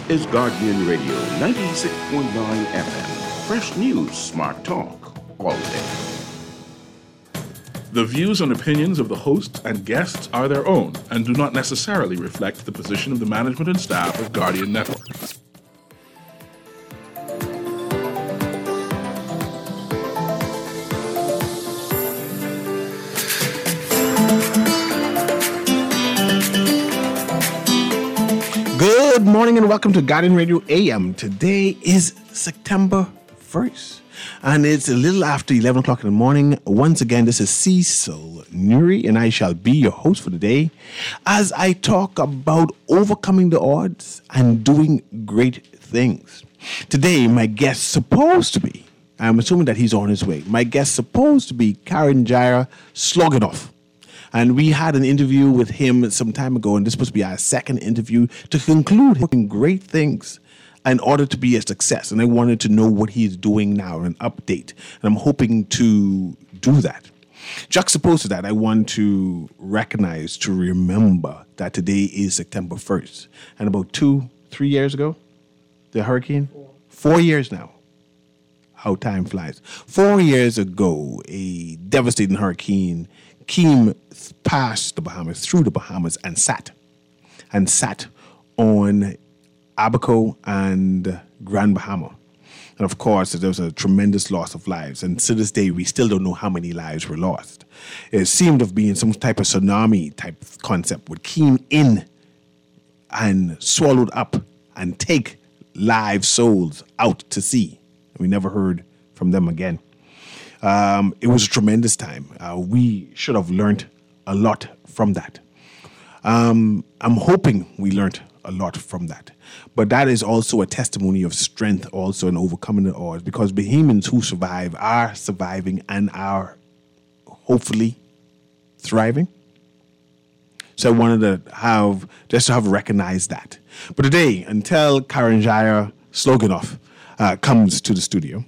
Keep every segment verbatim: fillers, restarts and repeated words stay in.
is Guardian Radio ninety-six point nine F M. Fresh news, smart talk, all day. The views and opinions of the hosts and guests are their own and do not necessarily reflect the position of the management and staff of Guardian Network. Good morning and welcome to Guardian Radio A M. Today is September first and it's a little after eleven o'clock in the morning. Once again, this is Cecil Nuri and I shall be your host for the day as I talk about overcoming the odds and doing great things. Today, my guest supposed to be, I'm assuming that he's on his way, my guest supposed to be Karanjaya Sloganoff. And we had an interview with him some time ago, and this was supposed to be our second interview to conclude him great things in order to be a success. And I wanted to know what he's doing now, an update. And I'm hoping to do that. Juxtaposed to that, I want to recognize, to remember that today is September first. And about two, three years ago, the hurricane? Four, Four years now. How time flies. Four years ago, a devastating hurricane came past the Bahamas, through the Bahamas, and sat, and sat on Abaco and Grand Bahama. And of course, there was a tremendous loss of lives. And to this day, we still don't know how many lives were lost. It seemed to have been some type of tsunami type concept would came in and swallowed up and take live souls out to sea. We never heard from them again. Um, it was a tremendous time. Uh, we should have learned a lot from that. Um, I'm hoping we learned a lot from that. But that is also a testimony of strength also in overcoming the odds, because Bahamians who survive are surviving and are hopefully thriving. So I wanted to have, just to have recognized that. But today, until Karanjaya Sloganoff uh, comes to the studio,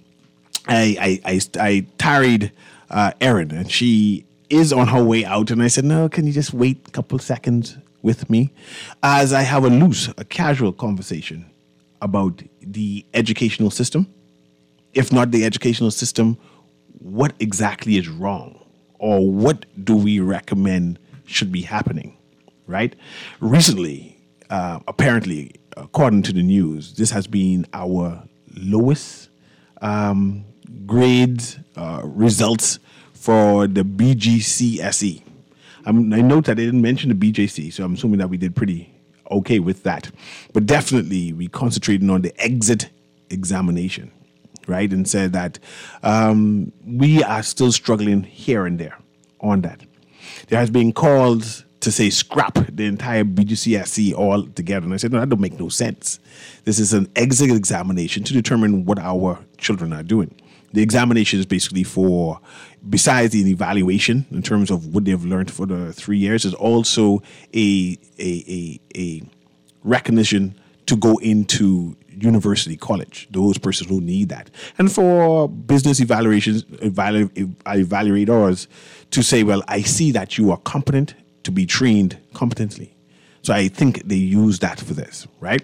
I I I, I tarried uh, Erin, and she is on her way out. And I said, no, can you just wait a couple of seconds with me as I have a loose, a casual conversation about the educational system. If not the educational system, what exactly is wrong? Or what do we recommend should be happening, right? Recently, uh, apparently, according to the news, this has been our lowest um, grades, uh, results for the B G C S E. Um, I note that they didn't mention the B J C, so I'm assuming that we did pretty okay with that. But definitely, we concentrated on the exit examination, right? And said that um, we are still struggling here and there on that. There has been calls to say scrap the entire B G C S E all together. And I said, no, that don't make no sense. This is an exit examination to determine what our children are doing. The examination is basically for, besides the evaluation in terms of what they've learned for the three years, is also a a a, a recognition to go into university, college, those persons who need that. And for business evaluations, evalu- evaluators to say, well, I see that you are competent to be trained competently. So I think they use that for this, right?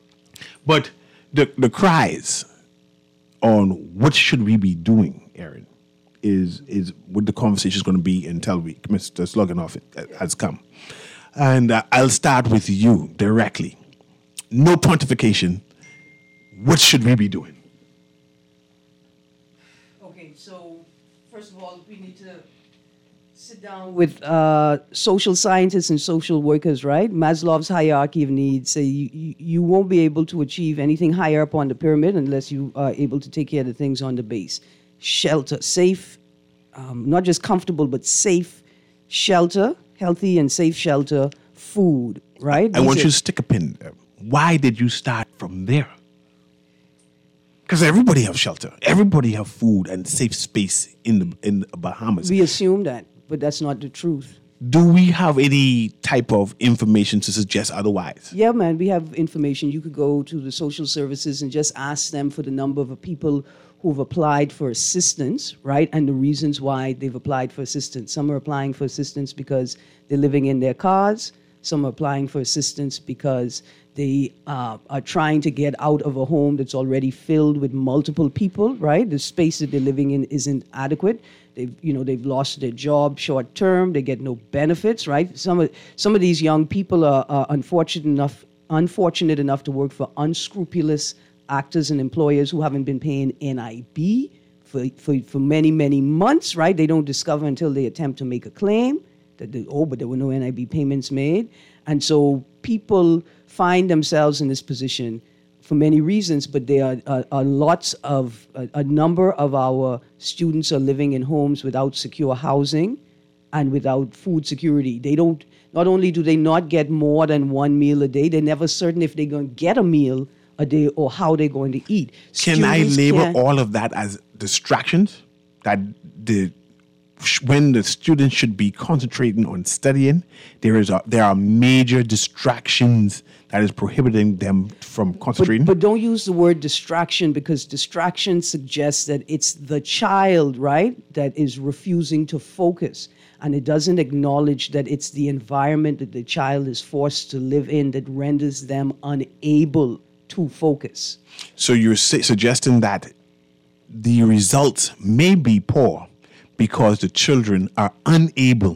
But the the cries on what should we be doing, Erin, is is what the conversation is going to be until we, Mister Sloganoff has come. And uh, I'll start with you directly. No pontification. What should we be doing? Okay, so first of all, we need to sit down with uh, social scientists and social workers, right? Maslow's hierarchy of needs say you, you, you won't be able to achieve anything higher up on the pyramid unless you are able to take care of the things on the base. Shelter, safe, um, not just comfortable, but safe shelter, healthy and safe shelter, food, right? I These want are, you to stick a pin there. Why did you start from there? Because everybody have shelter. Everybody have food and safe space in the in the Bahamas. We assume that, but that's not the truth. Do we have any type of information to suggest otherwise? Yeah, man, we have information. You could go to the social services and just ask them for the number of people who've applied for assistance, right? And the reasons why they've applied for assistance. Some are applying for assistance because they're living in their cars. Some are applying for assistance because they uh, are trying to get out of a home that's already filled with multiple people, right? The space that they're living in isn't adequate. They've, you know, they've lost their job short term. They get no benefits, right? Some of some of these young people are, are unfortunate enough unfortunate enough to work for unscrupulous actors and employers who haven't been paying N I B for, for, for many, many months, right? They don't discover until they attempt to make a claim that, they, oh, but there were no N I B payments made. And so people find themselves in this position for many reasons, but there are, are, are lots of, a, a number of our students are living in homes without secure housing and without food security. They don't, not only do they not get more than one meal a day, they're never certain if they're going to get a meal a day or how they're going to eat. Can Students I label can't- all of that as distractions? That the when the students should be concentrating on studying, there is a, there are major distractions that is prohibiting them from concentrating. But, but don't use the word distraction, because distraction suggests that it's the child, right, that is refusing to focus. And it doesn't acknowledge that it's the environment that the child is forced to live in that renders them unable to focus. So you're su- suggesting that the results may be poor because the children are unable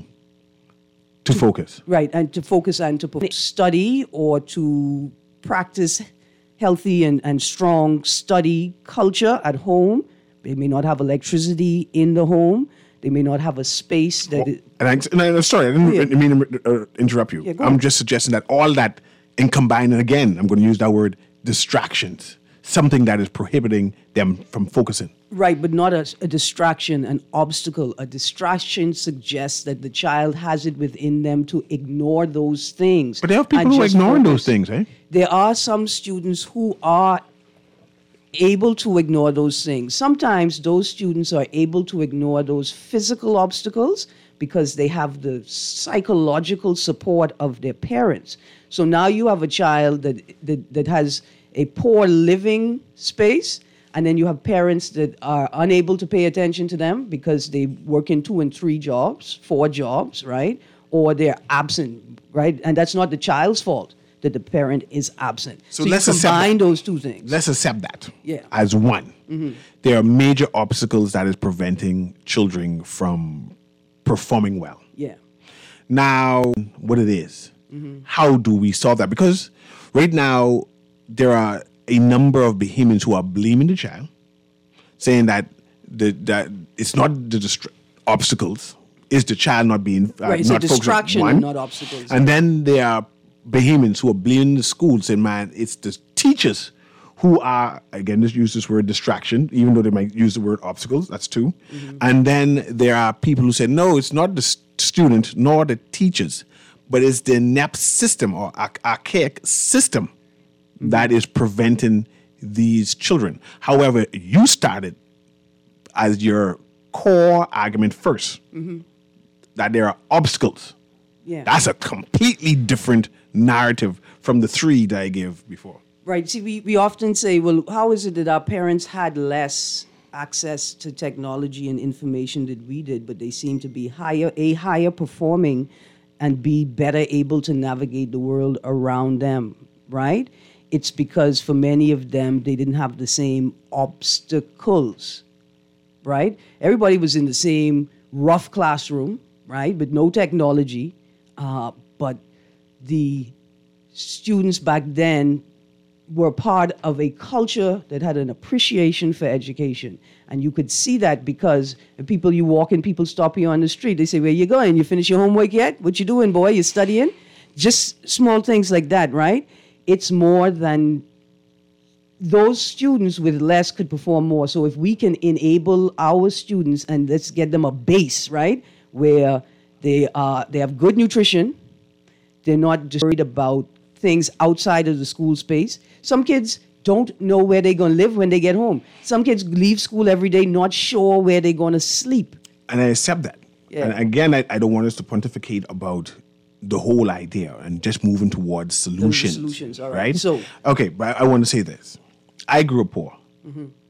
to focus. Right, and to focus and to perf- study or to practice healthy and, and strong study culture at home. They may not have electricity in the home. They may not have a space that... is- And, I, and I, sorry, I didn't Yeah. mean to uh, interrupt you. Yeah, go I'm on. just suggesting that all that, in combining again, I'm going to use that word, distractions, something that is prohibiting them from focusing. Right, but not a, a distraction, an obstacle. A distraction suggests that the child has it within them to ignore those things. But there are people and who are just ignoring those focus. things, eh? There are some students who are able to ignore those things. Sometimes those students are able to ignore those physical obstacles because they have the psychological support of their parents. So now you have a child that that, that has a poor living space, and then you have parents that are unable to pay attention to them because they work in two and three jobs, four jobs, right? Or they're absent, right? And that's not the child's fault that the parent is absent. So So, let's you accept combine that. those two things. Let's accept that Yeah. as one. There are major obstacles that is preventing children from performing well. Yeah. Now, what it is, how do we solve that? Because right now, there are a number of Bahamians who are blaming the child, saying that the that it's not the distra- obstacles, it's the child not being uh, Right, it's a not focused on distraction one. and not obstacles. And then there are Bahamians who are blaming the school, saying, "Man, it's the teachers who are again just use this word distraction, even though they might use the word obstacles. That's two." And then there are people who say, "No, it's not the s- student nor the teachers, but it's the N E P system or arch- archaic system that is preventing these children." However, you started as your core argument 1st that there are obstacles. Yeah. That's a completely different narrative from the three that I gave before. Right. See, we, we often say, well, how is it that our parents had less access to technology and information than we did, but they seem to be higher, A, higher performing, and B, better able to navigate the world around them, right? It's because for many of them, they didn't have the same obstacles, right? Everybody was in the same rough classroom, right, with no technology, uh, but the students back then were part of a culture that had an appreciation for education. And you could see that because the people you walk in, people stop you on the street. They say, "Where you going? You finish your homework yet? What you doing, boy? You studying?" Just small things like that, right? It's more than those students with less could perform more. So if we can enable our students and let's get them a base, right, where they are, they have good nutrition, they're not just worried about things outside of the school space. Some kids don't know where they're going to live when they get home. Some kids leave school every day not sure where they're going to sleep. And I accept that. Yeah. And again, I, I don't want us to pontificate about the whole idea and just moving towards solutions. solutions, all right. right. So- okay, but I want to say this. I grew up poor.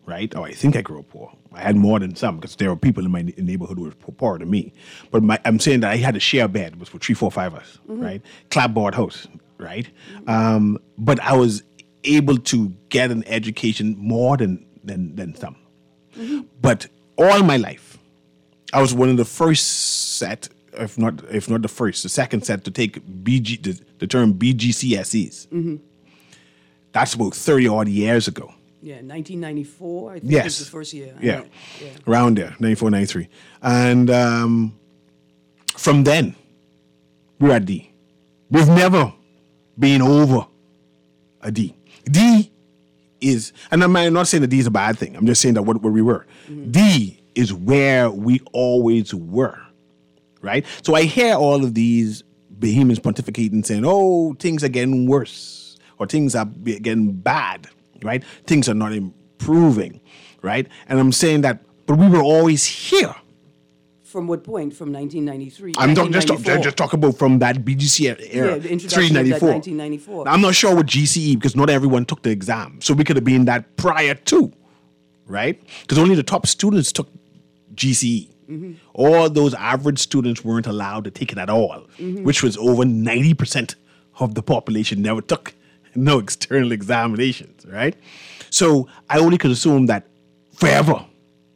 right? Or I think I grew up poor. I had more than some because there were people in my neighborhood who were poorer than me. But my, I'm saying that I had a share bed. It was for three, four, five of us, mm-hmm. right? Clapboard house, right? Mm-hmm. Um, but I was able to get an education more than than, than some. Mm-hmm. But all my life, I was one of the first set, if not if not the first, the second set to take B G the, the term B G C S Es. Mm-hmm. That's about thirty odd years ago. Yeah, nineteen ninety-four, I think yes. was the first year. Yeah. yeah, around there, ninety-four, ninety-three. And um, from then, we're at D. We've never been over a D. D is, and I'm not saying that D is a bad thing. I'm just saying that what, where we were. Mm-hmm. D is where we always were, right? So I hear all of these behemoths pontificating saying, oh, things are getting worse or things are getting bad. Right? Things are not improving, right? And I'm saying that, but we were always here. From what point? From nineteen ninety-three? I'm talk, just, talk, just talking about from that B G C era, yeah, the introduction of that nineteen ninety-four. Now, I'm not sure with G C E because not everyone took the exam. So we could have been that prior to, right? Because only the top students took G C E. Mm-hmm. All those average students weren't allowed to take it at all, mm-hmm. which was over ninety percent of the population never took no external examinations, right? So I only could assume that forever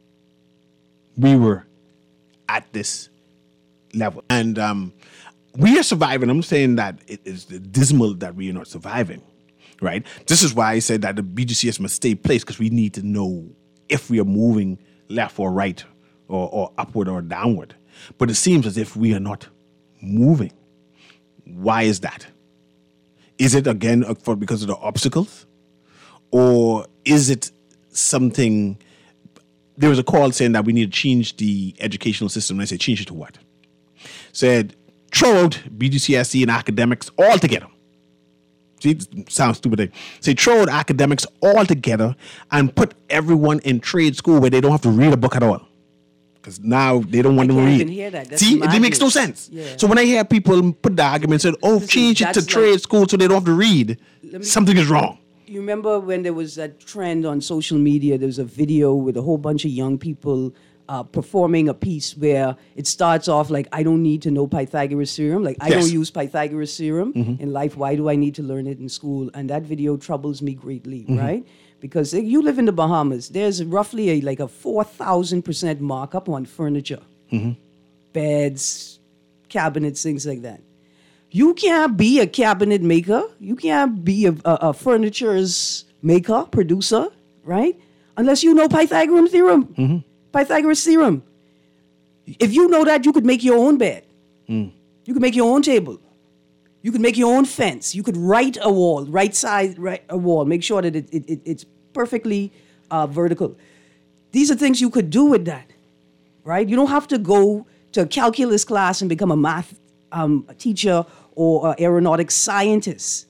we were at this level. And um, we are surviving. I'm saying that it is dismal that we are not surviving, right? This is why I said that the B G C S must stay in place because we need to know if we are moving left or right or, or upward or downward. But it seems as if we are not moving. Why is that? Is it, again, for because of the obstacles? Or is it something... There was a call saying that we need to change the educational system. And I said, change it to what? Said, throw out B G C S E and academics altogether. See, it sounds stupid. Eh? Say, throw out academics altogether and put everyone in trade school where they don't have to read a book at all. Because now they don't want I them to read. I can't even hear that. That's See, madness. it makes no sense. Yeah. So when I hear people put the argument, said, "Oh, Listen, change it to like, trade school so they don't have to read," me, something is wrong. You remember when there was that trend on social media? There was a video with a whole bunch of young people uh, performing a piece where it starts off like, "I don't need to know Pythagoras theorem. Like I Yes. don't use Pythagoras theorem mm-hmm. in life. Why do I need to learn it in school?" And that video troubles me greatly, mm-hmm. right? Because you live in the Bahamas. There's roughly a like a four thousand percent markup on furniture, mm-hmm. beds, cabinets, things like that. You can't be a cabinet maker. You can't be a, a, a furniture's maker, producer, right? Unless you know Pythagorean theorem, mm-hmm. Pythagoras theorem. If you know that, you could make your own bed. Mm. You could make your own table. You could make your own fence. You could write a wall, right side, right a wall. Make sure that it, it, it it's perfectly uh, vertical. These are things you could do with that, right? You don't have to go to a calculus class and become a math um, teacher or an aeronautics scientist.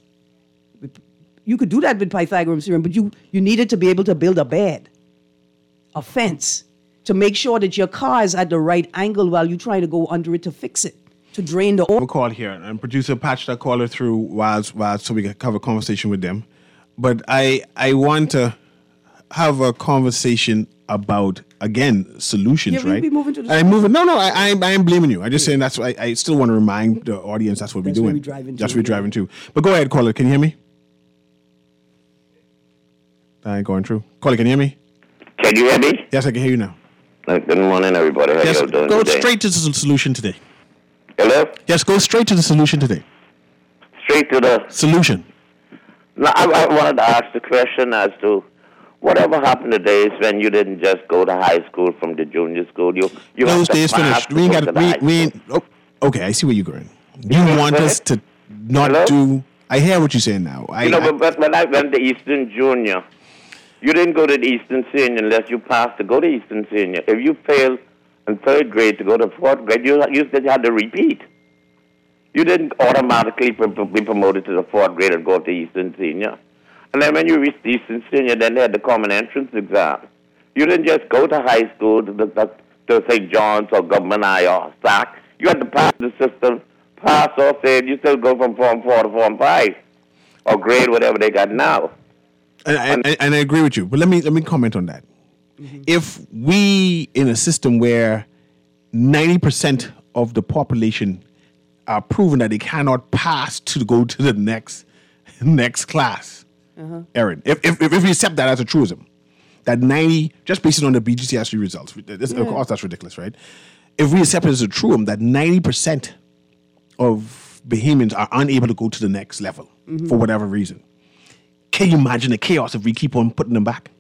You could do that with Pythagorean theorem, but you, you needed to be able to build a bed, a fence, to make sure that your car is at the right angle while you're trying to go under it to fix it. To drain the oil. We'll call here, and producer patched that caller through while, while so we can have a conversation with them. But I I want to have a conversation about, again, solutions, yeah, we'll right? Be moving to the I'm moving. No, no, I I, I am blaming you. I'm just yeah. saying that's why I, I still want to remind the audience that's what that's we're doing. Where we're driving that's to, where we're yeah. driving to. But go ahead, caller. Can you hear me? I ain't going through. Caller, can you hear me? Can you hear me? Yes, I can hear you now. Good morning, everybody. How yes, you doing go today? straight to the solution today. Hello? Yes, go straight to the solution today. Straight to the solution. Now, I, I wanted to ask the question as to whatever happened to days when you didn't just go to high school from the junior school. You, you Those have days finished. We ain't got we, we ain't, oh, okay, I see where you're going. You you want us to not Hello? do... I hear what you're saying now. I, you know, I, but when I went to Eastern Junior, you didn't go to the Eastern Senior unless you passed to go to Eastern Senior. If you failed in third grade to go to fourth grade, you, you still had to repeat. You didn't automatically be promoted to the fourth grade and go to Eastern Senior. And then when you reached Eastern Senior, then they had the common entrance exam. You didn't just go to high school to, to, to Saint John's or Government High or S A C. You had to pass the system, pass or fail. You still go from Form four to Form five or grade, whatever they got now. And, and, and I agree with you. But let me let me comment on that. Mm-hmm. If we in a system where ninety percent of the population are proven that they cannot pass to go to the next next class, uh-huh. Erin, if, if if we accept that as a truism, that ninety just based on the B G C S E results, this, yeah. of course that's ridiculous, right? If we accept it as a truism that ninety percent of Bahamians are unable to go to the next level mm-hmm. for whatever reason, can you imagine the chaos if we keep on putting them back?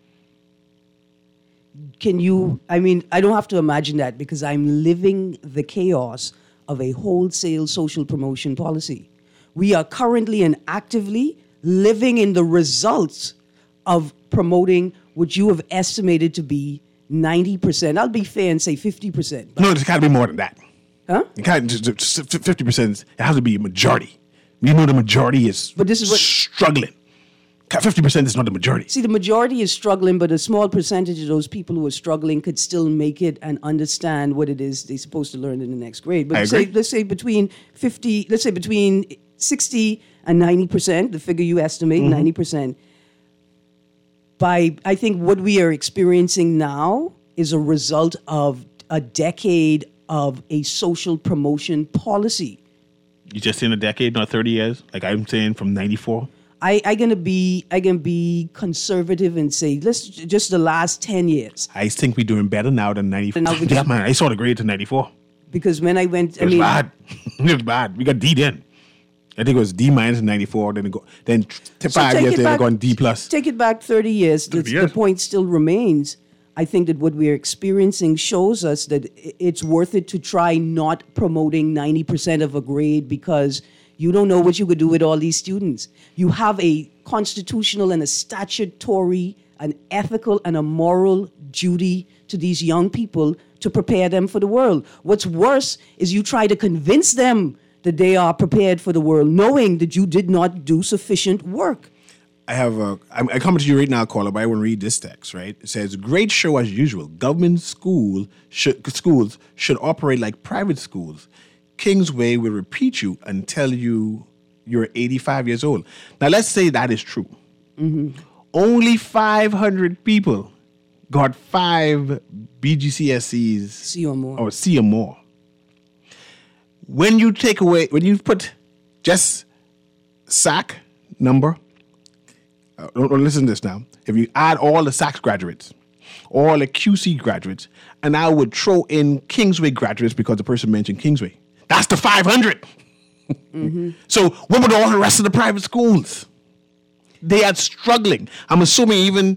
Can you, I mean, I don't have to imagine that because I'm living the chaos of a wholesale social promotion policy. We are currently and actively living in the results of promoting what you have estimated to be ninety percent. I'll be fair and say fifty percent. No, it's got to be more than that. Huh? It can't, fifty percent, it has to be a majority. You know the majority is, but this is what, struggling. fifty percent is not the majority. See, the majority is struggling, but a small percentage of those people who are struggling could still make it and understand what it is they're supposed to learn in the next grade. But I say, agree. let's say between fifty, let's say between sixty and ninety percent, the figure you estimate, mm-hmm. ninety percent. By, I think what we are experiencing now is a result of a decade of a social promotion policy. You just in a decade, not thirty years? Like I'm saying from ninety-four? I, I gonna be I gonna be conservative and say let's just the last ten years. I think we're doing better now than ninety-four. Now yeah, man, I saw the grade to ninety-four. Because when I went, it I was mean, bad. It was bad. We got D then. I think it was D minus in ninety-four. Then it go, then t- so five years later they gone D plus. Take it back thirty years. The, years. the point still remains. I think that what we are experiencing shows us that it's worth it to try not promoting ninety percent of a grade because you don't know what you could do with all these students. You have a constitutional and a statutory, an ethical and a moral duty to these young people to prepare them for the world. What's worse is you try to convince them that they are prepared for the world, knowing that you did not do sufficient work. I have a, I'm, I come to you right now, caller, but I want to read this text, right? It says, great show as usual. Government school should, schools should operate like private schools. Kingsway will repeat you and tell you you're eighty-five years old. Now, let's say that is true. Mm-hmm. Only five hundred people got five B G C S Es. C or more. Or C or more. When you take away, when you put just S A C number, uh, don't, don't listen to this now. If you add all the S A C graduates, all the Q C graduates, and I would throw in Kingsway graduates because the person mentioned Kingsway, that's the five hundred. Mm-hmm. So what about all the rest of the private schools? They are struggling. I'm assuming even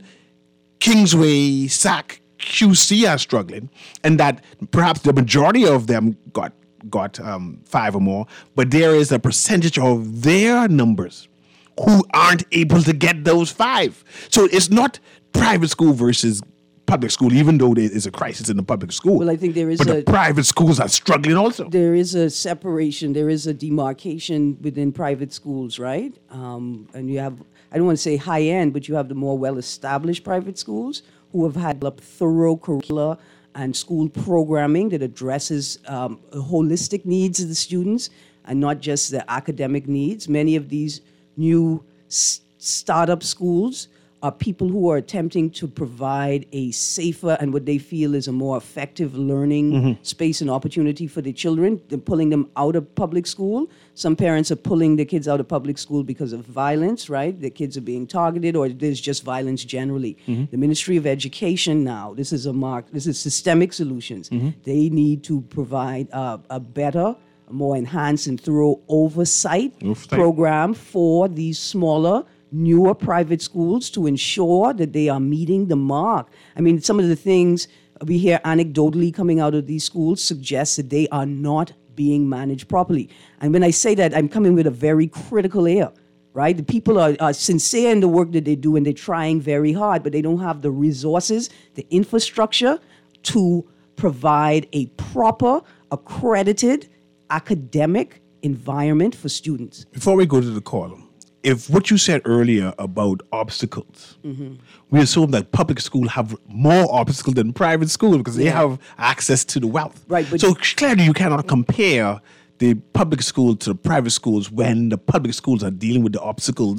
Kingsway, S A C, Q C are struggling, and that perhaps the majority of them got got um, five or more, but there is a percentage of their numbers who aren't able to get those five. So it's not private school versus public school, even though there is a crisis in the public school. Well, I think there is but a... the private schools are struggling also. There is a separation, there is a demarcation within private schools, right? Um, and you have, I don't want to say high-end, but you have the more well-established private schools who have had a thorough curricula and school programming that addresses um, holistic needs of the students and not just the academic needs. Many of these new s- startup schools are people who are attempting to provide a safer and what they feel is a more effective learning mm-hmm. space and opportunity for the children. They're pulling them out of public school. Some parents are pulling their kids out of public school because of violence, right? Their kids are being targeted or there's just violence generally. Mm-hmm. The Ministry of Education now, this is a mark, this is systemic solutions. Mm-hmm. They need to provide uh, a better, a more enhanced and thorough oversight Oversight. program for these smaller, newer private schools to ensure that they are meeting the mark. I mean, some of the things we hear anecdotally coming out of these schools suggest that they are not being managed properly. And when I say that, I'm coming with a very critical air, right? The people are, are sincere in the work that they do and they're trying very hard, but they don't have the resources, the infrastructure to provide a proper, accredited academic environment for students. Before we go to the call, if what you said earlier about obstacles, mm-hmm. we assume that public school have more obstacles than private school because yeah. they have access to the wealth. Right. But so clearly you cannot compare the public school to the private schools when the public schools are dealing with the obstacles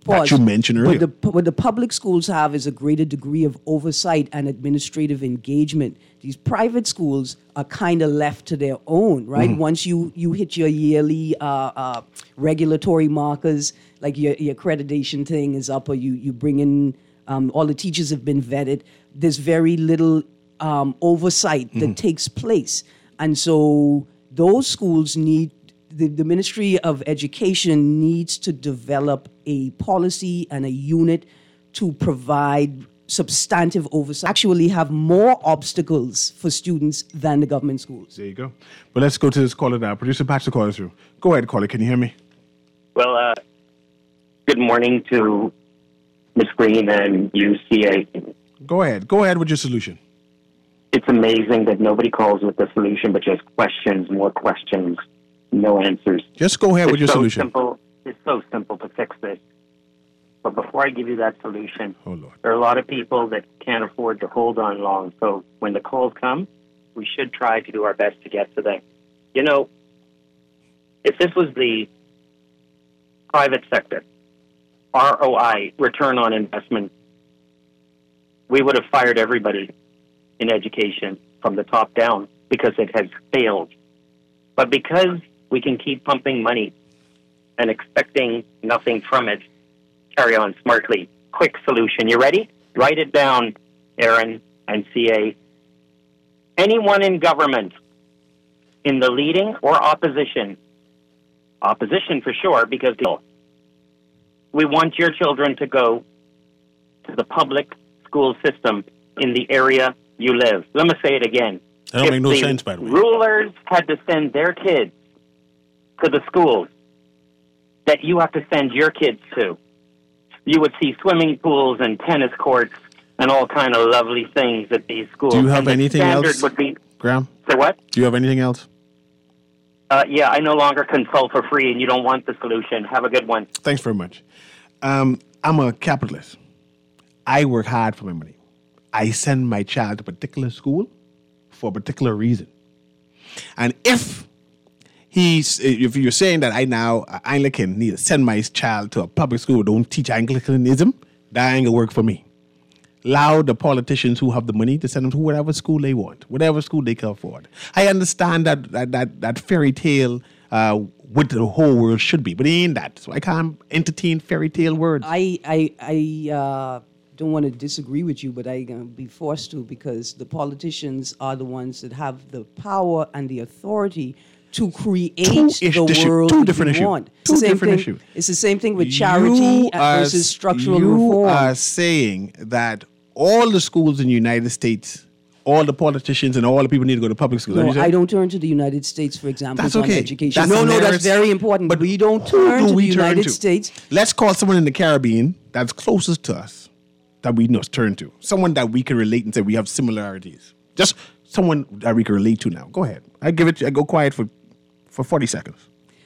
that you mentioned earlier. What the, what the public schools have is a greater degree of oversight and administrative engagement. These private schools are kind of left to their own, right? Mm-hmm. Once you, you hit your yearly uh, uh, regulatory markers, like your, your accreditation thing is up, or you, you bring in, um, all the teachers have been vetted, there's very little um, oversight that mm-hmm. takes place. And so those schools need, the, the Ministry of Education needs to develop a policy and a unit to provide substantive oversight, actually have more obstacles for students than the government schools. There you go. But let's go to this caller now. Producer Patrick caller through. Go ahead, caller. Can you hear me? Well, uh, good morning to Miz Green and U C A. Go ahead. Go ahead with your solution. It's amazing that nobody calls with the solution, but just questions, more questions, no answers. Just go ahead it's with your so solution. Simple. It's so simple to fix this. But before I give you that solution, oh, Lord. there are a lot of people that can't afford to hold on long. So when the calls come, we should try to do our best to get to them. You know, if this was the private sector, R O I, return on investment, we would have fired everybody in education from the top down because it has failed. But because we can keep pumping money and expecting nothing from it, carry on smartly. Quick solution. You ready? Write it down, Aaron and C A. Anyone in government, in the leading or opposition, opposition for sure, because we want your children to go to the public school system in the area you live. Let me say it again. That don't if make no the sense, by the way. Rulers had to send their kids to the schools that you have to send your kids to, you would see swimming pools and tennis courts and all kind of lovely things at these schools. Do you have and anything else, would be, Graham? So what? Do you have anything else? Uh, yeah, I no longer consult for free, and you don't want the solution. Have a good one. Thanks very much. Um, I'm a capitalist. I work hard for my money. I send my child to a particular school for a particular reason. And if he's, if you're saying that I now, Anglican, need to send my child to a public school, don't teach Anglicanism, that ain't gonna work for me. Allow the politicians who have the money to send them to whatever school they want, whatever school they can afford. I understand that that that, that fairy tale uh, what the whole world should be, but it ain't that. So I can't entertain fairy tale words. I I I uh, don't want to disagree with you, but I'm going to be forced to, because the politicians are the ones that have the power and the authority to create two the issue, world two different we issue. want. Two it's the same different thing, issues. It's the same thing with charity are, versus structural you reform. You are saying that all the schools in the United States, all the politicians and all the people need to go to public schools. No, I don't turn to the United States for example that's on okay. education. That's no, no, hilarious. that's very important. But we don't who turn do to we the turn United to? States. Let's call someone in the Caribbean that's closest to us that we must turn to. Someone that we can relate and say we have similarities. Just someone that we can relate to now. Go ahead. I give it. I go quiet for for forty seconds.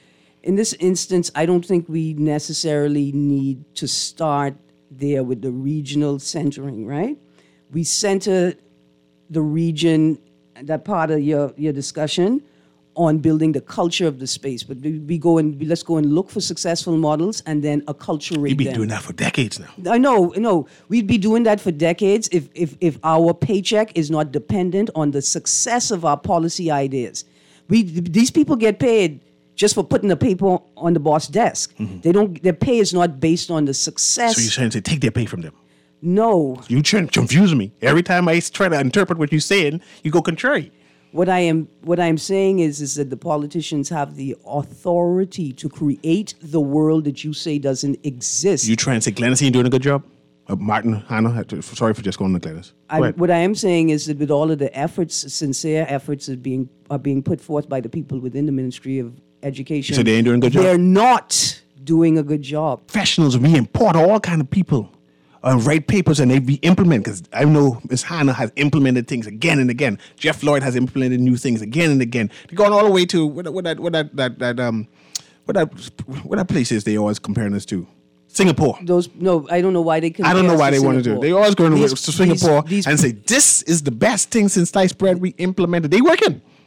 In this instance, I don't think we necessarily need to start there with the regional centering, right? We center the region, that part of your, your discussion, on building the culture of the space. But we, we go and we, let's go and look for successful models and then acculturate We've been them. doing that for decades now. I know, no, we'd be doing that for decades if, if, if our paycheck is not dependent on the success of our policy ideas. We These people get paid just for putting the paper on the boss desk. Mm-hmm. They don't. Their pay is not based on the success. So you're trying to take their pay from them? No. You trying to confuse me. Every time I try to interpret what you're saying, you go contrary. What I am what I am saying is, is that the politicians have the authority to create the world that you say doesn't exist. You trying to say Glennis ain't doing a good job? Uh, Martin, Hannah, sorry for just going to Glennis. I, what I am saying is that with all of the efforts, sincere efforts are being are being put forth by the people within the Ministry of Education. So they ain't doing a good job? They're not doing a good job. Professionals, we import all kind of people. Uh, write papers and they be implement, because I know Miz Hannah has implemented things again and again. Jeff Lloyd has implemented new things again and again. They're going all the way to what, what that what that that, that um what that what that place is they always comparing us to. Singapore. Those no, I don't know why they compare I don't know why to they want to do it. They always go to These- Singapore these- these- and say this is the best thing since sliced bread we implemented. They working.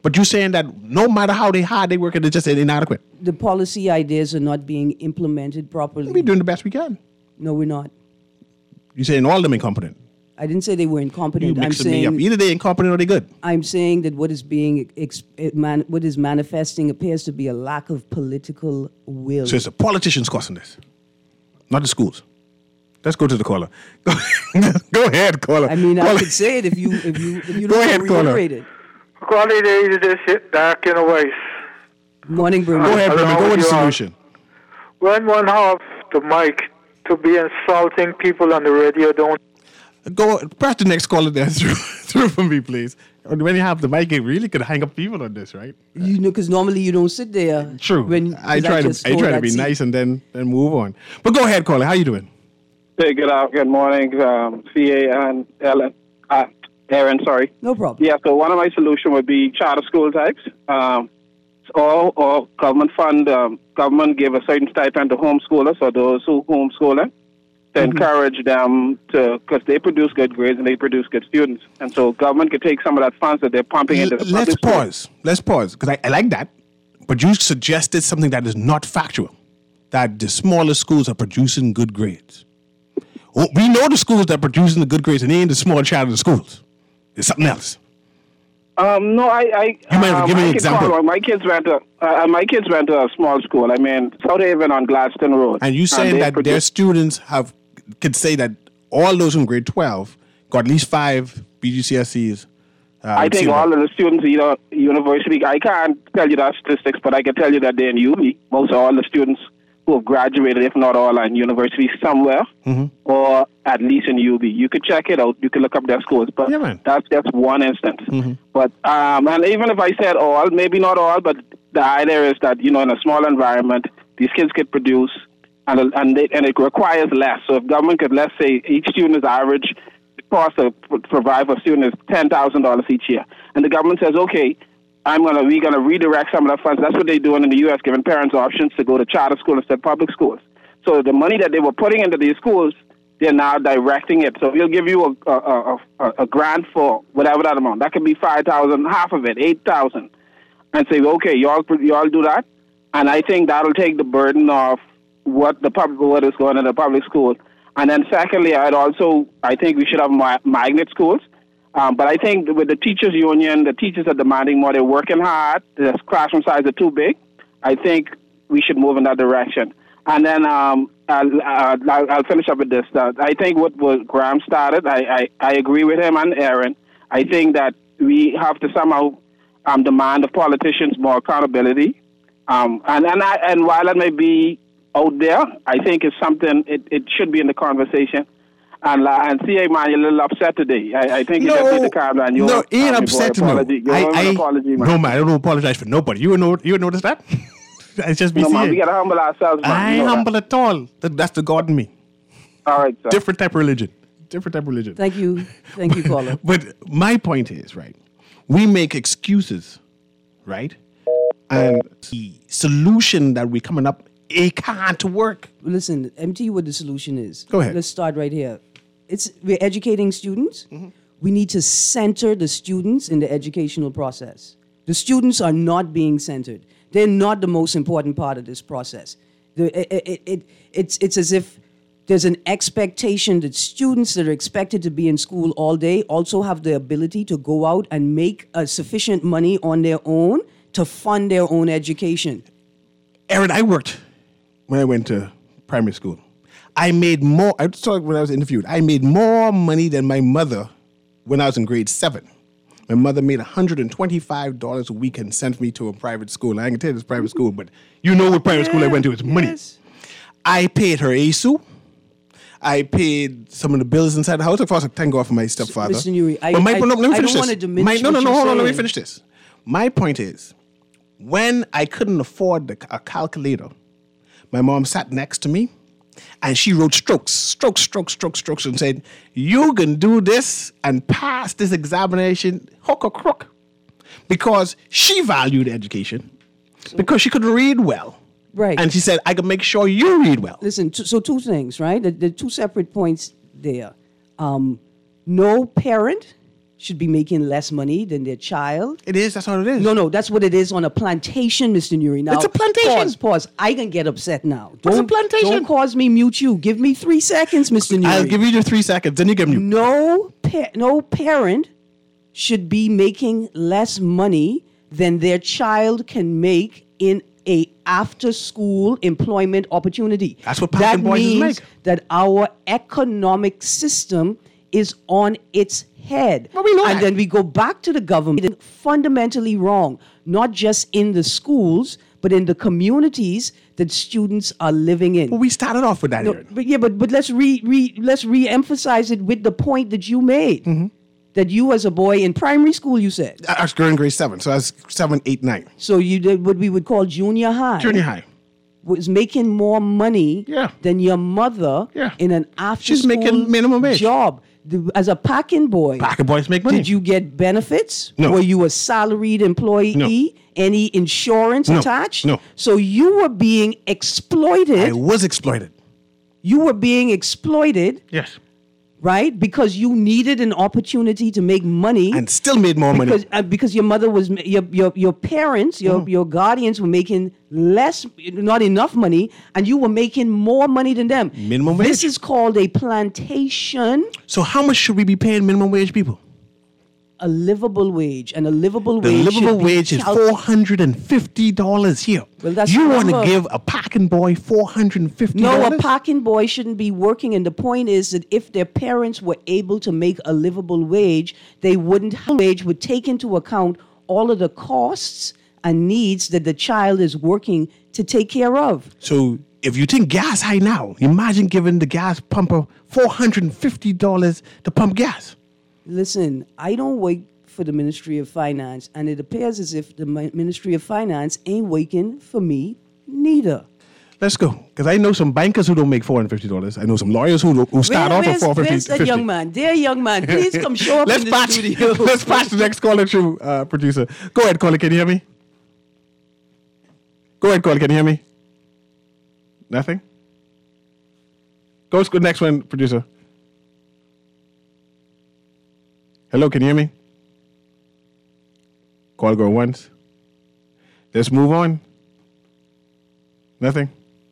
But you're saying that no matter how they hard they work, it's just inadequate. The policy ideas are not being implemented properly. We're doing the best we can. No, we're not. You're saying all of them incompetent. I didn't say they were You incompetent. I'm mixing me up. saying Either they incompetent or they good. I'm saying that what is being ex- it man, what is manifesting appears to be a lack of political will. So it's the politicians causing this, not the schools. Let's go to the caller. Go, go ahead, caller. I mean, I Caller. could say it if you if you if you Go don't ahead, caller. reiterate it. Quality days this shit dark in the waist. Morning, Bruno. Go ahead, Along Bremen. Go with with the you all. solution. When one have the mic to be insulting people on the radio, don't. Go press the next caller there through, through for me, please. When you have the mic, it really could hang up people on this, right? You know, because normally you don't sit there. True. When I 'cause try to just I told try to that be seat. nice and then then move on. But go ahead, caller. How you doing? Hey, good out. Good morning, um, C A and Ellen. Uh, Aaron, sorry. No problem. Yeah, so one of my solutions would be charter school types. Um, or, or government fund, um, government give a certain stipend to homeschoolers or those who homeschooling to Mm-hmm. encourage them to, because they produce good grades and they produce good students. And so government could take some of that funds that they're pumping into the L- Let's public schools. pause. Let's pause because I, I like that. But you suggested something that is not factual. That the smaller schools are producing good grades. Oh, we know the schools that are producing the good grades and they ain't the small child of the schools. It's something else. Um, no, I, I, You might have um, given I an can example. call one. My kids went to, uh, my kids went to a small school. I mean, South Haven on Gladstone Road. And you saying they that their produce- students have could say that all those in grade twelve got at least five B G C S Es. Uh, I think silver. all of the students, you know, university, I can't tell you that statistics, but I can tell you that they're in U B. Most of all the students who have graduated, if not all, are in university somewhere, Mm-hmm. or at least in U B. You could check it out. You could look up their schools, but Yeah, man. that's just one instance. Mm-hmm. But um, and even if I said all, maybe not all, but the idea is that, you know, in a small environment, these kids could produce, and and, they, and it requires less. So if government could, let's say, each student is average, the cost to p- provide for a student is ten thousand dollars each year, and the government says, okay, I'm gonna we're gonna redirect some of the funds. That's what they're doing in the U S, giving parents options to go to charter school instead of public schools. So the money that they were putting into these schools, they're now directing it. So we'll give you a a, a, a grant for whatever that amount. That could be five thousand, half of it, eight thousand, and say, okay, y'all y'all do that, and I think that'll take the burden off what the public what is going in the public school. And then secondly, I'd also I think we should have ma- magnet schools. Um, but I think with the teachers union, the teachers are demanding more. They're working hard. The classroom sizes are too big. I think we should move in that direction. And then um, I'll, I'll, I'll finish up with this. Uh, I think what, what Graham started, I, I, I agree with him and Aaron. I think that we have to somehow um, demand of politicians more accountability. Um, and and, I, and while it may be out there, I think it's something, it, it should be in the conversation. And, uh, and C A, man, you're a little upset today. I, I think you just need to calm down. You no, want- ain't um, upset. you want No, an apology. You I, want an I, apology, man. no, man, I don't apologize for nobody. You would know, you would notice that. It's just me. No, man, we got to humble ourselves, man. I You ain't know that. humble at all. That, that's the God in me. All right, sir. Different type of religion. Different type of religion. Thank you. Thank you, caller. But my point is, right, we make excuses, right? And the solution that we're coming up, it can't work. Listen, let me tell you what the solution is. Go ahead. Let's start right here. It's we're educating students. Mm-hmm. We need to center the students in the educational process. The students are not being centered. They're not the most important part of this process. The, it, it, it, it's, it's as if there's an expectation that students that are expected to be in school all day also have the ability to go out and make uh, sufficient money on their own to fund their own education. Aaron, I worked when I went to primary school. I made more, I saw it when I was interviewed, I made more money than my mother when I was in grade seven. My mother made one hundred twenty-five dollars a week and sent me to a private school. I can tell you it's private school, but you know what private school I went to, it's money. Yes. I paid her A S U. I paid some of the bills inside the house. Of course, I thank God for my stepfather. Mister Newry, I- But my, I- no, let me I finish don't this. wanna diminish My- no, no, what no, you're hold on, let me saying. finish this. My point is, when I couldn't afford the, a calculator, my mom sat next to me and she wrote strokes, strokes, strokes, strokes, strokes, and said, you can do this and pass this examination hook or crook. Because she valued education, because she could read well. Right. And she said, I can make sure you read well. Listen, t- so two things, right? The, the two separate points there. Um, no parent should be making less money than their child. It is. That's what it is. No, no, that's what it is on a plantation, Mister Nuri. Now, It's a plantation. Pause, pause. I can get upset now. What's a Don't, plantation? Don't cause me mute you. Give me three seconds, Mister Nuri. I'll give you your three seconds. Then you give me. No, pa- no parent should be making less money than their child can make in a after-school employment opportunity. That's what that Packing Boys is means make. that our economic system is on its head. Well, we know and that. then we go back to the government. It's fundamentally wrong, not just in the schools, but in the communities that students are living in. Well, we started off with that. No, Aaron. but yeah, but but let's re, re let's re-emphasize it with the point that you made. Mm-hmm. That you, as a boy in primary school, you said. I was in grade seven, so I was seven, eight, nine. So you did what we would call junior high. Junior high. Was making more money Yeah. than your mother Yeah. in an after She's school making minimum wage. job. The- As a packing boy, Packing Boys make money. did you get benefits? No. Were you a salaried employee? No. Any insurance No. attached? No. So you were being exploited. I was exploited. you were being exploited, Yes. right? Because you needed an opportunity to make money. And still made more because money. uh, because your mother was ma- your your your parents your Mm-hmm. your guardians were making less, not enough money, and you were making more money than them. Minimum This wage. is called a plantation, So how much should we be paying minimum wage people? a livable wage, and a livable The wage. livable should be wage is cal- four hundred and fifty dollars here. Well, that's you the want to number. give a packing boy four hundred and fifty dollars? No, a packing boy shouldn't be working. And the point is that if their parents were able to make a livable wage, they wouldn't have wage would take into account all of the costs and needs that the child is working to take care of. So if you think gas high now, imagine giving the gas pumper four hundred and fifty dollars to pump gas. Listen, I don't work for the Ministry of Finance, and it appears as if the Mi- Ministry of Finance ain't working for me neither. Let's go. Because I know some bankers who don't make four hundred fifty dollars. I know some lawyers who, who start Where- off at where's, four hundred where's fifty that young man? Dear young man, please come show up let's in the patch, studio. Let's patch the next caller through, uh, producer. Go ahead, caller. Can you hear me? Go ahead, caller. Can you hear me? Nothing? Go to the next one, producer. Hello, can you hear me? Call go once. Let's move on. Nothing?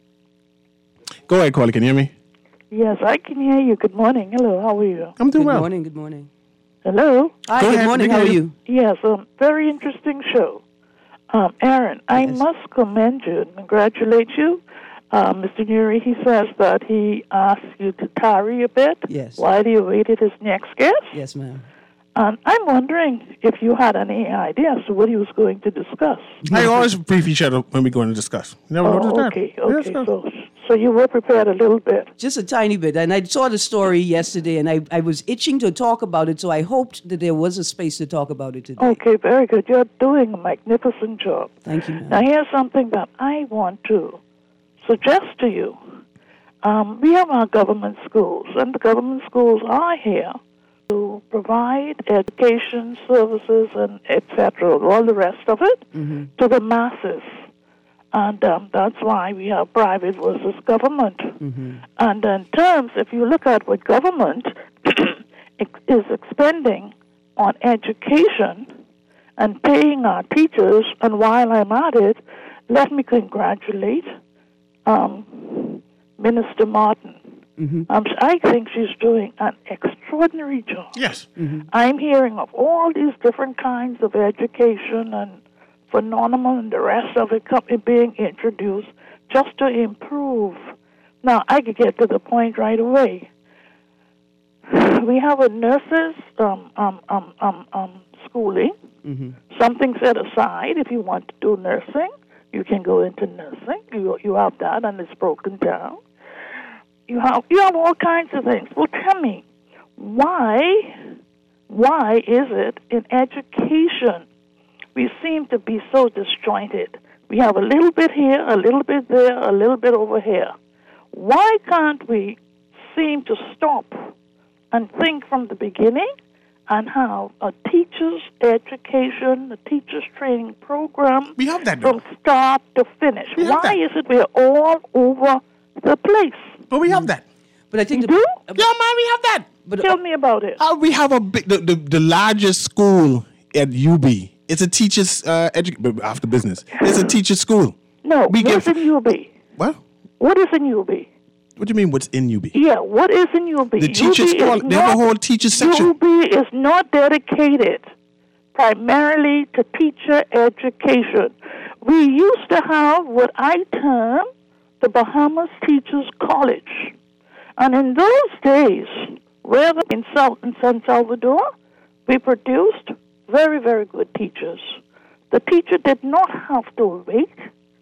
Go ahead, caller. Can you hear me? Yes, I can hear you. Good morning. Hello, how are you? I'm doing Good well. morning, good morning. Hello? Hi, Go good ahead, morning, we how can are hear you? Yes, um, very interesting show. Um, Aaron, I Yes. must commend you and congratulate you. Uh, Mister Nuri, he says that he asked you to tarry a bit Yes. while he awaited his next guest. Yes, ma'am. Um, I'm wondering if you had any idea as to what he was going to discuss. I always brief each other when we go in to discuss. You never noticed Oh, that? okay, Yeah, okay. so- So, so you were prepared a little bit. Just a tiny bit. And I saw the story yesterday, and I, I was itching to talk about it, so I hoped that there was a space to talk about it today. Okay, very good. You're doing a magnificent job. Thank you, ma'am. Now, here's something that I want to suggest to you. Um, we have our government schools, and the government schools are here to provide education services and et cetera, all the rest of it, Mm-hmm. to the masses. And um, that's why we have private versus government. Mm-hmm. And in terms, if you look at what government ex- is expending on education and paying our teachers, and while I'm at it, let me congratulate um, Minister Martin. Mm-hmm. Um, I think she's doing an extraordinary job. Yes. I'm hearing of all these different kinds of education and phenomenon and the rest of it com- being introduced just to improve. Now, I could get to the point right away. We have a nurses um, um, um, um, um, schooling, Mm-hmm. something set aside. If you want to do nursing, you can go into nursing. You, you have that, and it's broken down. You have you have all kinds of things. Well, tell me, why why is it in education we seem to be so disjointed? We have a little bit here, a little bit there, a little bit over here. Why can't we seem to stop and think from the beginning and have a teacher's education, a teacher's training program We have that, from though. start to finish? We have Why that. is it we're all over the place? But we have that. But I think You the, do? Yeah, man, we have that. But, Tell me about it. Uh, we have a big, the, the, the largest school at U B. It's a teacher's uh, edu- after business. It's a teacher's school. No, We what's give- in U B? What? What is in U B? What do you mean? What's in U B? Yeah, what is in U B? The teachers U B is call- they have a not- whole teacher section. U B is not dedicated primarily to teacher education. We used to have what I term the Bahamas Teachers College. And in those days, where in South in San Salvador, we produced very, very good teachers. The teacher did not have to wait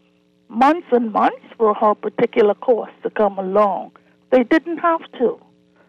months and months for her particular course to come along. They didn't have to.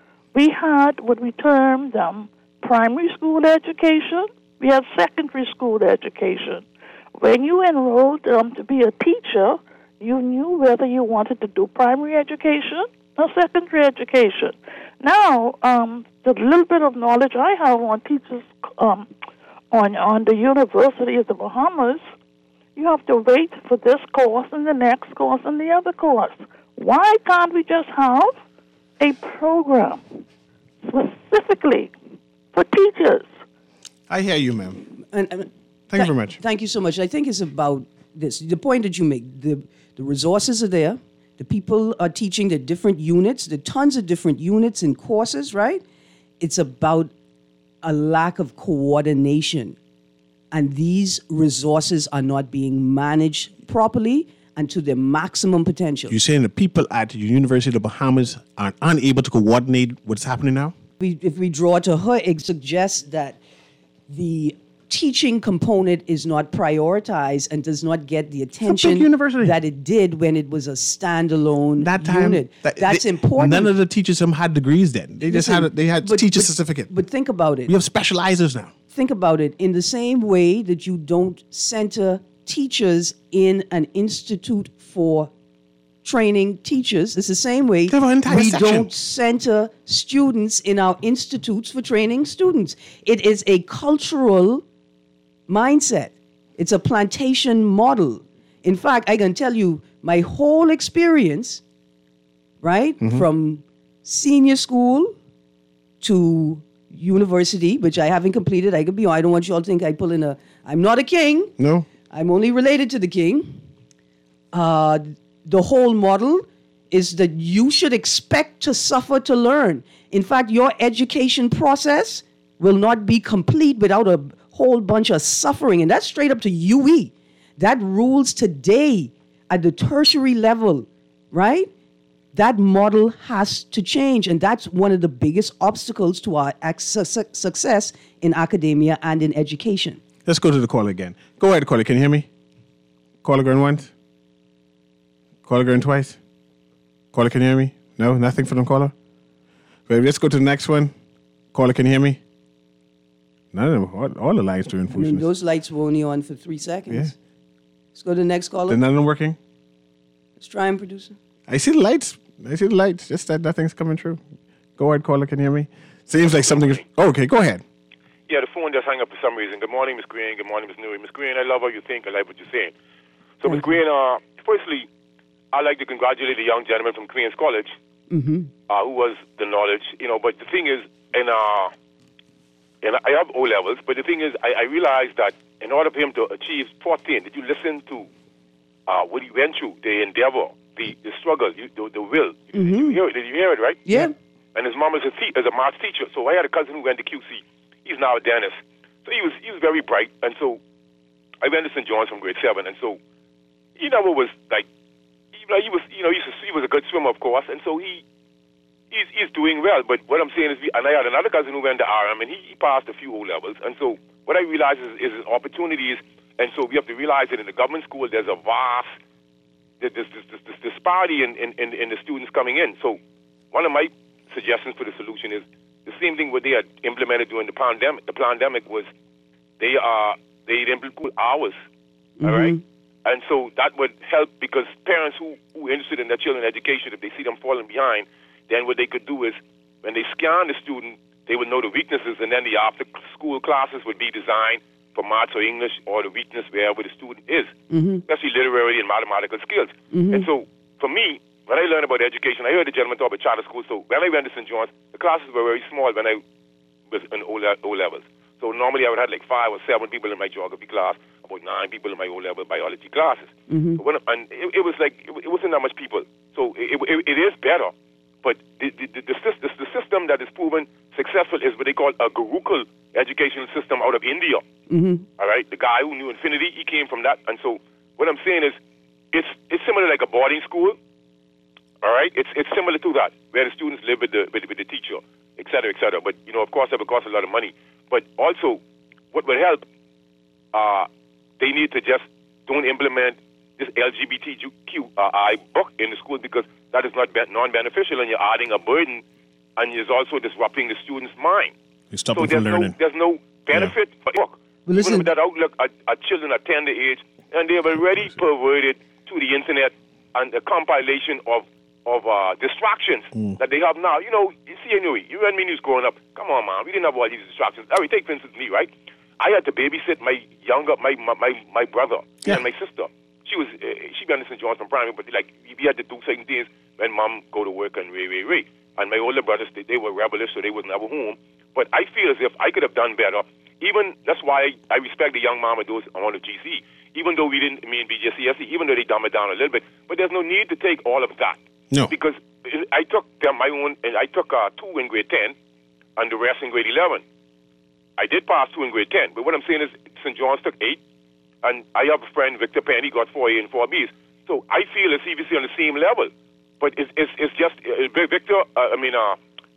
We had what we termed them primary school education. We had secondary school education. When you enrolled um, to be a teacher, you knew whether you wanted to do primary education or secondary education. Now, um, the little bit of knowledge I have on teachers um, on on the University of the Bahamas, you have to wait for this course and the next course and the other course. Why can't we just have a program specifically for teachers? I hear you, ma'am. And, and Thank you very much. Thank you so much. I think it's about this. The point that you make, the, the resources are there. The people are teaching the different units, the tons of different units and courses, right? It's about a lack of coordination. And these resources are not being managed properly and to their maximum potential. You're saying the people at the University of the Bahamas are unable to coordinate what's happening now? We, if we draw to her, it suggests that the teaching component is not prioritized and does not get the attention university. that it did when it was a standalone That time, unit. that- That's they- important. None of the teachers um, had degrees then. They just Listen, had a, they had but- teacher but- certificate. But think about it. We have specializers now. Think about it. In the same way that you don't center teachers in an institute for training teachers, it's the same way They have an entire we section. don't center students in our institutes for training students. It is a cultural mindset. It's a plantation model. In fact, I can tell you my whole experience, right, Mm-hmm. from senior school to university, which I haven't completed. I could be. I don't want you all to think I pull in a. I'm not a king. No? I'm only related to the king. Uh, the whole model is that you should expect to suffer to learn. In fact, your education process will not be complete without a whole bunch of suffering. And that's straight up to U E. That rules today at the tertiary level, right? That model has to change. And that's one of the biggest obstacles to our ac- su- success in academia and in education. Let's go to the caller again. Go ahead, caller. Can you hear me? Caller going once? Caller going twice? Caller, can you hear me? No? Nothing for them, caller? Wait, let's go to the next one. Caller, can you hear me? None of them. All, all the lines doing I mean, foolishness. those lights were only on for three seconds. Yeah. Let's go to the next caller. They're none of them working? Let's try and produce it. I see the lights. I see the lights. Just that nothing's coming true. Go ahead, caller. Can you hear me? Seems like something is... Oh, okay, go ahead. Yeah, the phone just hung up for some reason. Good morning, Miss Green. Good morning, Miss Newey. Miss Green, I love how you think. I like what you're saying. So, Miss Green, uh, firstly, I'd like to congratulate the young gentleman from Queen's College, Mm-hmm. uh, who was the knowledge, you know. But the thing is, in, uh, and I have O levels, but the thing is, I, I realized that in order for him to achieve fourteen, did you listen to uh, what he went through, the endeavor, the, the struggle, you, the, the will? Mm-hmm. Did you hear it? Did you hear it, right? Yeah. And his mom is a, te- is a math teacher. So I had a cousin who went to Q C. He's now a dentist. So he was he was very bright. And so I went to Saint John's from grade seven. And so he never was like, he, like, he was, you know, he was, he was a good swimmer, of course. And so he he's, he's doing well. But what I'm saying is, we, and I had another cousin who went to R M, and he, he passed a few O levels. And so what I realized is, is opportunities. And so we have to realize that in the government school, there's a vast this, this, this, this disparity in, in, in, in the students coming in. So one of my suggestions for the solution is the same thing what they had implemented during the pandemic. The pandemic was they are they implemented hours, Mm-hmm. all right, and so that would help because parents who who are interested in their children's education, if they see them falling behind, then what they could do is when they scan the student, they would know the weaknesses, and then the after school classes would be designed for maths or English or the weakness wherever the student is, Mm-hmm. especially literary and mathematical skills. Mhm. And so for me, when I learned about education, I heard the gentleman talk about charter schools. So when I went to Saint John's, the classes were very small when I was in O, le- O levels. So normally I would have like five or seven people in my geography class, about nine people in my O-level biology classes. Mm-hmm. So when, and it, it was like, it, it wasn't that much people. So it, it, it is better. But the, the, the, the, the, the system that is proven successful is what they call a Gurukul educational system out of India. Mm-hmm. All right? The guy who knew infinity, he came from that. And so what I'm saying is, it's it's similar like a boarding school. All right? It's it's similar to that, where the students live with the with, with the teacher, et cetera, et cetera. But, you know, of course, that would cost a lot of money. But also, what would help, uh, they need to just don't implement this L G B T Q I book in the school, because that is not non-beneficial, and you're adding a burden, and it's also disrupting the student's mind. You stop so them from there's learning. no there's no benefit yeah. for the book. Well, listen, with that outlook, our, our children are tender age, and they have already perverted to the internet and the compilation of of uh, distractions mm. that they have now. You know, you see, anyway, you and me was growing up. Come on, man, we didn't have all these distractions. I mean, take for instance me, right? I had to babysit my younger, my my my, my brother yeah. and my sister. She was uh, she been in Saint John's from primary, but like we had to do certain things when mom go to work and ray ray ray. And my older brothers, they, they were rebellious, so they was never home. But I feel as if I could have done better. Even that's why I respect the young mom of those on the G C. Even though we didn't mean B J C S E, even though they dumb it down a little bit, but there's no need to take all of that. No. Because I took them my own, and I took uh, two in grade ten, and the rest in grade eleven. I did pass two in grade ten, but what I'm saying is Saint John's took eight, and I have a friend, Victor Penn, he got four A and four B's. So I feel it's C V C on the same level, but it's it's, it's just uh, Victor. Uh, I mean, uh,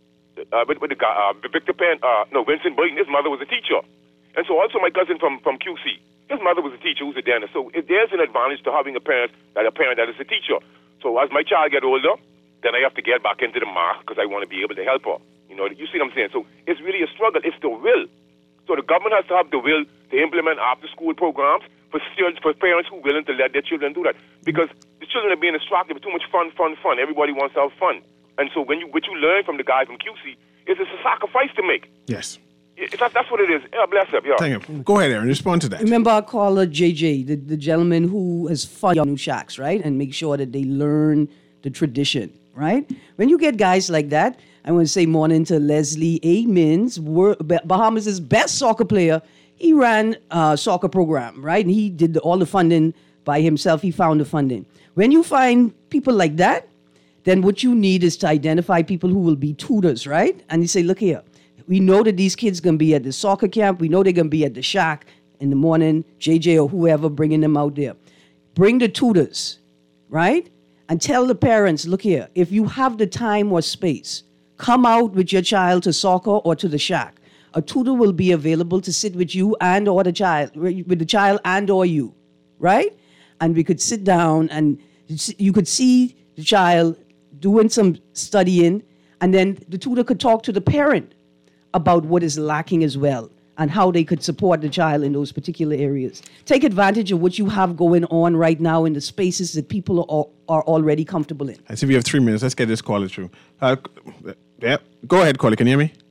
uh, with, with the guy, uh, Victor Penn. Uh, no, Vincent Burton. His mother was a teacher, and so also my cousin from from Q C. His mother was a teacher who's a dentist. So if there's an advantage to having a parent that a parent that is a teacher. So as my child get older, then I have to get back into the math because I want to be able to help her. You know, you see what I'm saying? So it's really a struggle. It's the will. So the government has to have the will to implement after-school programs for students, for parents who are willing to let their children do that. Because the children are being distracted with too much fun, fun, fun. Everybody wants to have fun. And so when you what you learn from the guy from Q C is it's a sacrifice to make. Yes. It, that's, that's what it is. Yeah, bless him. Yeah. Thank you. Go ahead, Aaron. Respond to that. Remember our caller, J J, the, the gentleman who has fun young shacks, right? And make sure that they learn the tradition, right? When you get guys like that, I want to say morning to Leslie A. Mins, Bahamas' best soccer player. He ran a soccer program, right? And he did all the funding by himself. He found the funding. When you find people like that, then what you need is to identify people who will be tutors, right? And you say, look here, we know that these kids going to be at the soccer camp. We know they're going to be at the shack in the morning, J J or whoever bringing them out there. Bring the tutors, right? And tell the parents, look here, if you have the time or space, come out with your child to soccer or to the shack. A tutor will be available to sit with you and or the child, with the child and or you, right? And we could sit down and you could see the child doing some studying, and then the tutor could talk to the parent about what is lacking as well and how they could support the child in those particular areas. Take advantage of what you have going on right now in the spaces that people are, are already comfortable in. I see we have three minutes. Let's get this caller through. Uh, yeah. Go ahead, caller. Can you hear me?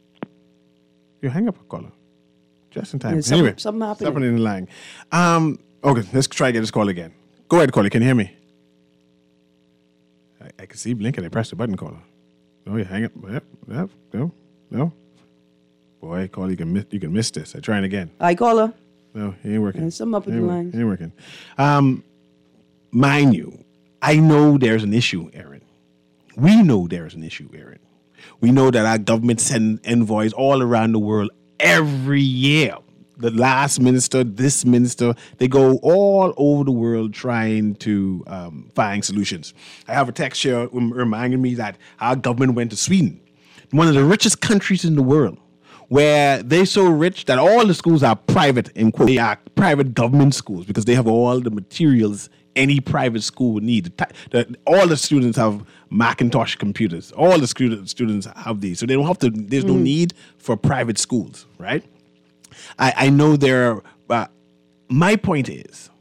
You hang up a caller. Just in time. Yeah, something, anyway, something happening. Something in the line. Um, okay, let's try to get this call again. Go ahead, caller. Can you hear me? I, I can see blinking. I pressed the button, caller. No, you hang up. Yep, yep, no, no. Boy, caller, you can miss, you can miss this. I trying again. I caller. No, he ain't working. And some up with ain't the work- lines. Ain't working. Um, mind you, I know there's an issue, Aaron. We know there's an issue, Aaron. We know that our government send envoys all around the world every year. The last minister, this minister, they go all over the world trying to um, find solutions. I have a text here reminding me that our government went to Sweden, one of the richest countries in the world, where they're so rich that all the schools are private, in quote. They are private government schools because they have all the materials any private school would need. The, the, all the students have Macintosh computers. All the student, students have these. So they don't have to, there's mm. no need for private schools, right? I, I know there are, but my point is,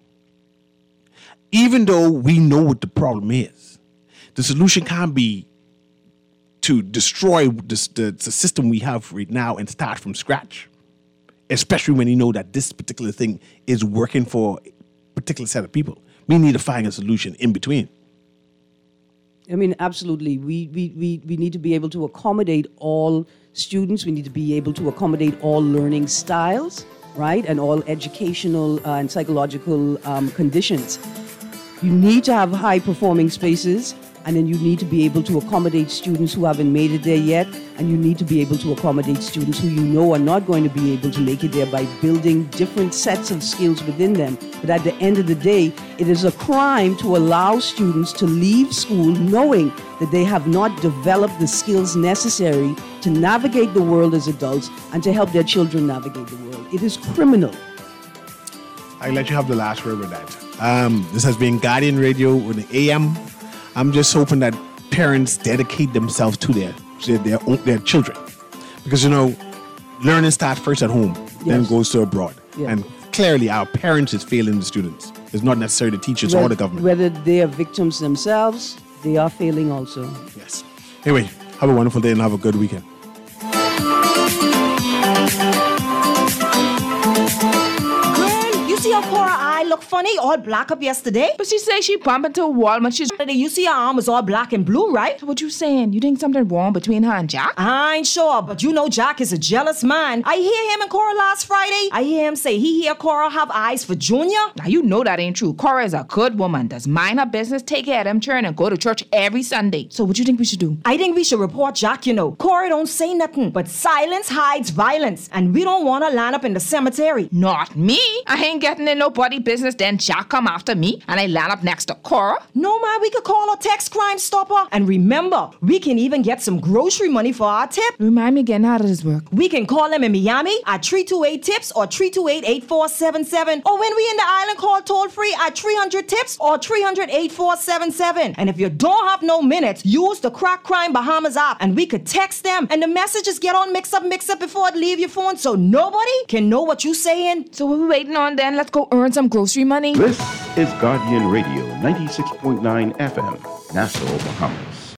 even though we know what the problem is, the solution can't be to destroy this, the, the system we have right now and start from scratch, especially when you know that this particular thing is working for a particular set of people. We need to find a solution in between. I mean, absolutely. We, we, we, we need to be able to accommodate all students. We need to be able to accommodate all learning styles, right? And all educational uh, and psychological um, conditions. You need to have high-performing spaces, and then you need to be able to accommodate students who haven't made it there yet, and you need to be able to accommodate students who you know are not going to be able to make it there by building different sets of skills within them. But at the end of the day, it is a crime to allow students to leave school knowing that they have not developed the skills necessary to navigate the world as adults and to help their children navigate the world. It is criminal. I'll let you have the last word with that. Um, this has been Guardian Radio with the A M. I'm just hoping that parents dedicate themselves to their to their, own, their children. Because, you know, learning starts first at home, yes. then goes to abroad. Yeah. And clearly our parents is failing the students. It's not necessarily the teachers whether, or the government. Whether they are victims themselves, they are failing also. Yes. Anyway, have a wonderful day and have a good weekend. See how Cora eye look funny, all black up yesterday? But she say she bumped into a wall when she's... You see her arm was all black and blue, right? So what you saying? You think something wrong between her and Jack? I ain't sure, but you know Jack is a jealous man. I hear him and Cora last Friday. I hear him say he hear Cora have eyes for Junior. Now you know that ain't true. Cora is a good woman, does mind her business, take care of them children, and go to church every Sunday. So what you think we should do? I think we should report Jack, you know. Cora don't say nothing, but silence hides violence, and we don't want to line up in the cemetery. Not me. I ain't getting in nobody business, then Jack come after me, and I land up next to Cora. No, man, we could call a text Crime Stopper. And remember, we can even get some grocery money for our tip. Remind me again, how does this work? We can call them in Miami at three two eight TIPS or three two eight, eight four seven seven. Or when we in the island, call toll free at three hundred TIPS or three hundred, eight four seven seven. And if you don't have no minutes, use the Crack Crime Bahamas app and we could text them and the messages get on mix up, mix up before it leave your phone so nobody can know what you saying. So what we waiting on then? Let's go earn some grocery money. This is Guardian Radio ninety-six point nine F M, Nassau, Bahamas.